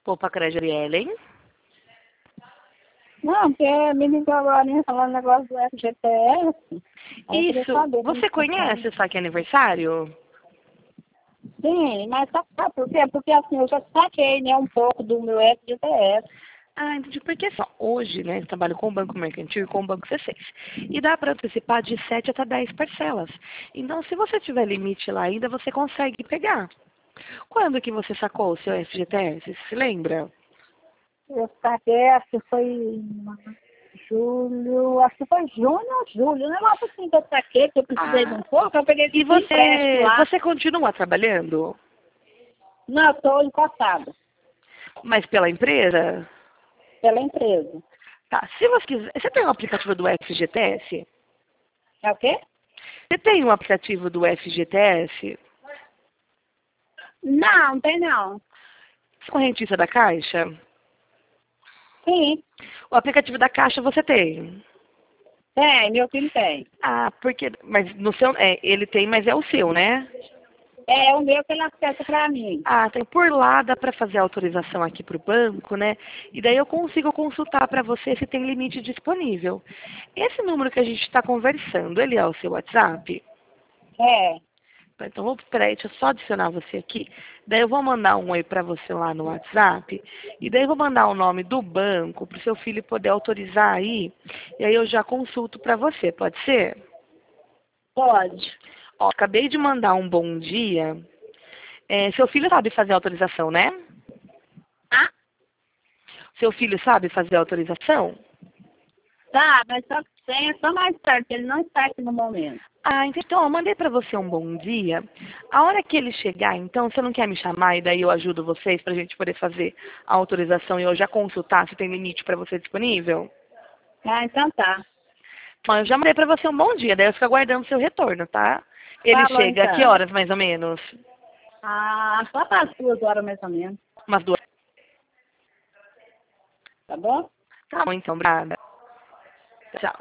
Opa, Creja hein? Não, porque me ligou agora falando negócio do FGTS. Aí eu queria Isso. saber como Você conhece o Saque Aniversário? Sim, mas sabe por quê? Porque assim, eu já saquei, né, um pouco do meu FGTS. Ah, entendi. Porque assim, ó, hoje, né, eu trabalho com o Banco Mercantil e com o Banco C6. E dá para antecipar de 7 até 10 parcelas. Então, se você tiver limite lá ainda, você consegue pegar. Quando que você sacou o seu FGTS? Você se lembra? Eu saquei, acho que foi em julho, acho que foi junho ou julho. Um negócio assim que eu saquei, que eu precisei de um pouco, eu peguei E esse empréstimo lá. você continua trabalhando? Não, eu estou encostada Mas pela empresa? pela empresa. Tá. Se você quiser. Você tem um aplicativo do FGTS? É o quê? Você tem um aplicativo do FGTS? Não, não tem não. Correntista da Caixa? Sim, O aplicativo da Caixa você tem? tem, meu filho tem. Ah, porque. Mas no seu. Ele tem, mas é o seu, né? É o meu que ele acessa para mim. Ah, tem por lá, dá para fazer a autorização aqui para o banco, né? E daí eu consigo consultar para você se tem limite disponível. Esse número que a gente está conversando, ele é o seu WhatsApp? É, Então, peraí, deixa eu só adicionar você aqui. Daí eu vou mandar um oi para você lá no WhatsApp. E daí eu vou mandar o nome do banco para o seu filho poder autorizar aí. E aí eu já consulto para você, pode ser? pode. Ó, acabei de mandar um bom dia. Seu filho sabe fazer autorização, né? Ah, Seu filho sabe fazer autorização? tá, mas só que tem é só mais tarde, porque ele não está aqui no momento. Ah, então eu mandei para você um bom dia. A hora que ele chegar, então, você não quer me chamar e daí eu ajudo vocês para a gente poder fazer a autorização e eu já consultar se tem limite para você disponível? Ah, então tá. Bom, eu já mandei para você um bom dia, daí eu fico aguardando o seu retorno, tá? Ele Falou chega a que então. horas, mais ou menos? Ah, só para as 2 horas mais ou menos. Umas 2. Tá bom? Tá bom, então, Brada. Tchau.